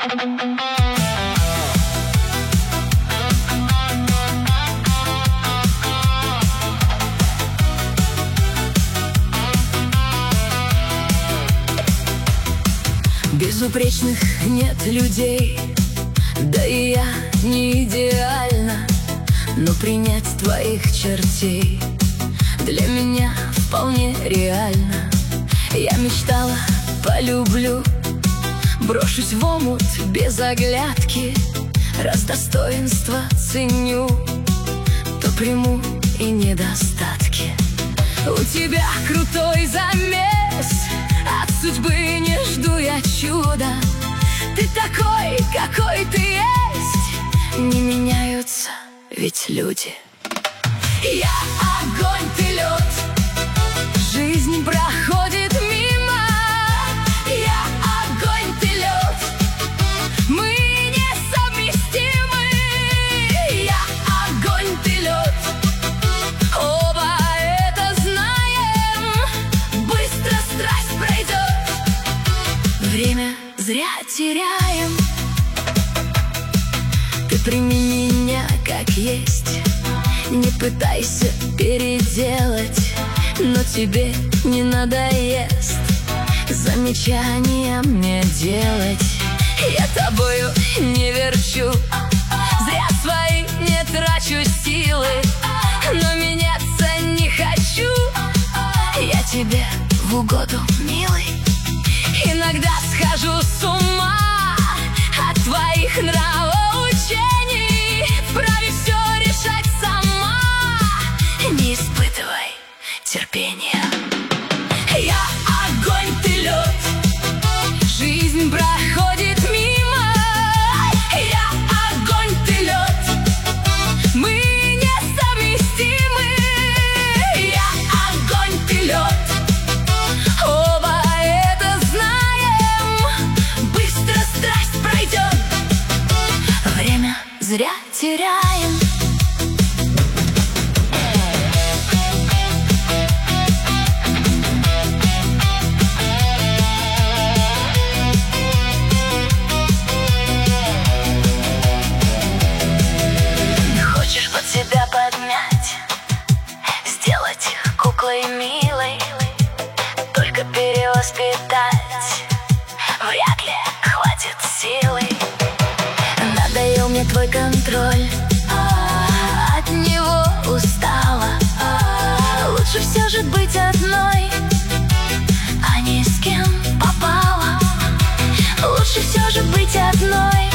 Безупречных нет людей, да и я не идеальна, но принять твоих чертей для меня вполне реально. Я мечтала, полюблю, брошусь в омут без оглядки. Раз достоинство ценю, то приму и недостатки. У тебя крутой замес, от судьбы не жду я чуда. Ты такой, какой ты есть, не меняются ведь люди. Я огонь, ты лед, жизнь проходит мимо. Я огонь, ты лед, мы несовместимы. Я огонь, ты лед, оба это знаем. Быстро страсть пройдет, время зря теряем. Ты прими меня как есть, не пытайся переделать, но тебе не надоест замечания мне делать. Я тобою не верчу, зря свои не трачу силы, но меняться не хочу. Я тебе в угоду, милый, иногда схожу с ума от твоих нравоучений. Вправе все решать сама, не испытывай терпения. Я огонь, ты лед, жизнь проходит мимо. Я огонь, ты лед, мы несовместимы. Я огонь, ты лед, оба это знаем. Быстро страсть пройдет, время зря теряем. Хочешь под себя подмять, сделать куклой милой, только перевоспитать вряд ли хватит силы. Надоел мне твой контроль, от него устала. Лучше все же быть одной, а не с кем попала. Лучше все же быть одной,